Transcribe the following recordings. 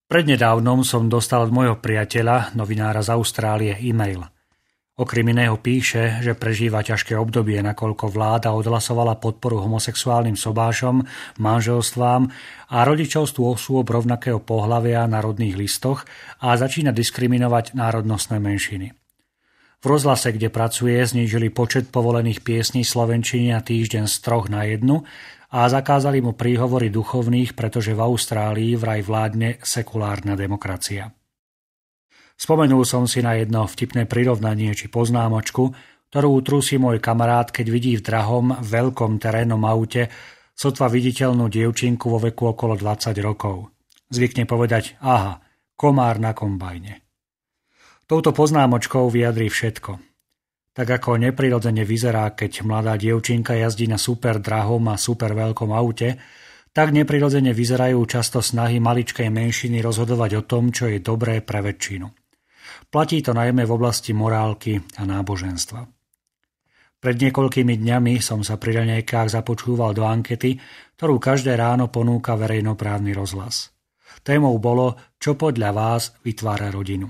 Prednedávnom som dostal od môjho priateľa, novinára z Austrálie, e-mail. Okrem iného píše, že prežíva ťažké obdobie, nakoľko vláda odhlasovala podporu homosexuálnym sobášom, manželstvám a rodičovstvu osôb rovnakého pohlavia na rodných listoch a začína diskriminovať národnostné menšiny. V rozhlase, kde pracuje, znížili počet povolených piesní slovenčiny na týždeň z 3 na 1 a zakázali mu príhovory duchovných, pretože v Austrálii vraj vládne sekulárna demokracia. Spomenul som si na jedno vtipné prirovnanie či poznámočku, ktorú utrúsi môj kamarát, keď vidí v drahom, veľkom terénnom aute sotva viditeľnú dievčinku vo veku okolo 20 rokov. Zvykne povedať, aha, komár na kombajne. Touto poznámočkou vyjadrí všetko. Tak ako neprirodzene vyzerá, keď mladá dievčinka jazdí na super drahom a super veľkom aute, tak neprirodzene vyzerajú často snahy maličkej menšiny rozhodovať o tom, čo je dobré pre väčšinu. Platí to najmä v oblasti morálky a náboženstva. Pred niekoľkými dňami som sa pri raňajkách započúval do ankety, ktorú každé ráno ponúka verejnoprávny rozhlas. Témou bolo, čo podľa vás vytvára rodinu.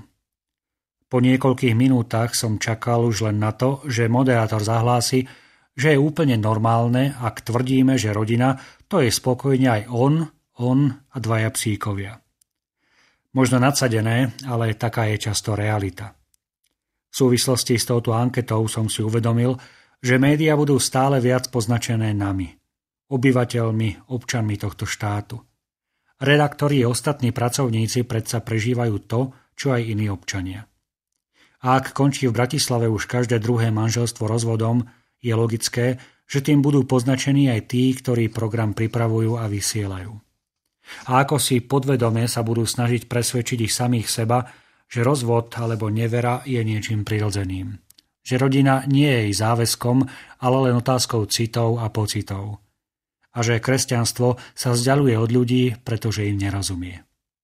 Po niekoľkých minútach som čakal už len na to, že moderátor zahlási, že je úplne normálne, ak tvrdíme, že rodina to je spokojne aj on a 2 psíkovia. Možno nadsadené, ale taká je často realita. V súvislosti s touto anketou som si uvedomil, že médiá budú stále viac poznačené nami, obyvateľmi, občanmi tohto štátu. Redaktori a ostatní pracovníci predsa prežívajú to, čo aj iní občania. A ak končí v Bratislave už každé druhé manželstvo rozvodom, je logické, že tým budú poznačení aj tí, ktorí program pripravujú a vysielajú. A ako si podvedome sa budú snažiť presvedčiť ich samých seba, že rozvod alebo nevera je niečím prirodzeným. Že rodina nie je jej záväzkom, ale len otázkou citov a pocitov. A že kresťanstvo sa vzdialuje od ľudí, pretože im nerozumie.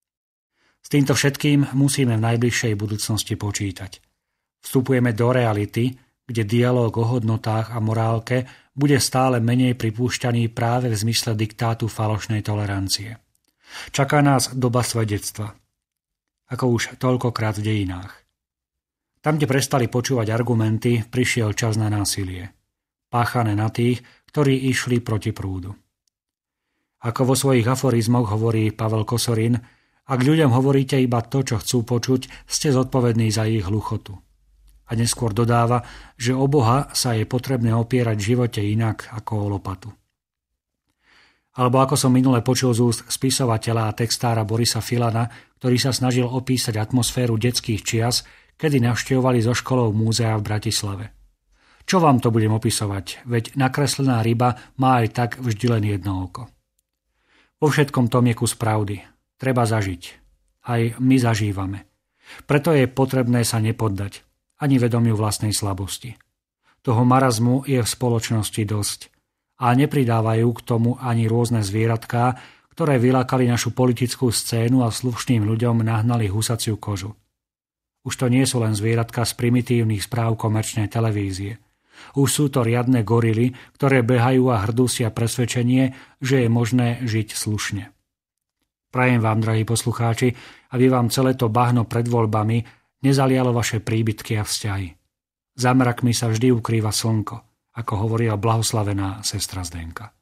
S týmto všetkým musíme v najbližšej budúcnosti počítať. Vstupujeme do reality, kde dialóg o hodnotách a morálke bude stále menej pripúšťaný práve v zmysle diktátu falošnej tolerancie. Čaká nás doba svedectva, ako už toľkokrát v dejinách. Tam, kde prestali počúvať argumenty, prišiel čas na násilie, páchané na tých, ktorí išli proti prúdu. Ako vo svojich aforizmoch hovorí Pavel Kosorin, ak ľuďom hovoríte iba to, čo chcú počuť, ste zodpovední za ich hluchotu. A neskôr dodáva, že o Boha sa je potrebné opierať v živote inak ako o lopatu. Alebo ako som minule počul z úst spisovateľa a textára Borisa Filana, ktorý sa snažil opísať atmosféru detských čias, kedy navštevovali so školou múzea v Bratislave. Čo vám to budem opisovať, veď nakreslená ryba má aj tak vždy len jedno oko. Vo všetkom tom je kus pravdy. Treba zažiť. Aj my zažívame. Preto je potrebné sa nepoddať, ani vedomiu vlastnej slabosti. Toho marazmu je v spoločnosti dosť. A nepridávajú k tomu ani rôzne zvieratká, ktoré vylákali našu politickú scénu a slušným ľuďom nahnali husaciu kožu. Už to nie sú len zvieratka z primitívnych správ komerčnej televízie. Už sú to riadne gorily, ktoré behajú a hrdúsia presvedčenie, že je možné žiť slušne. Prajem vám, drahí poslucháči, aby vám celé to bahno pred voľbami nezalialo vaše príbytky a vzťahy. Za mrakmi sa vždy ukrýva slnko, ako hovorila blahoslavená sestra Zdenka.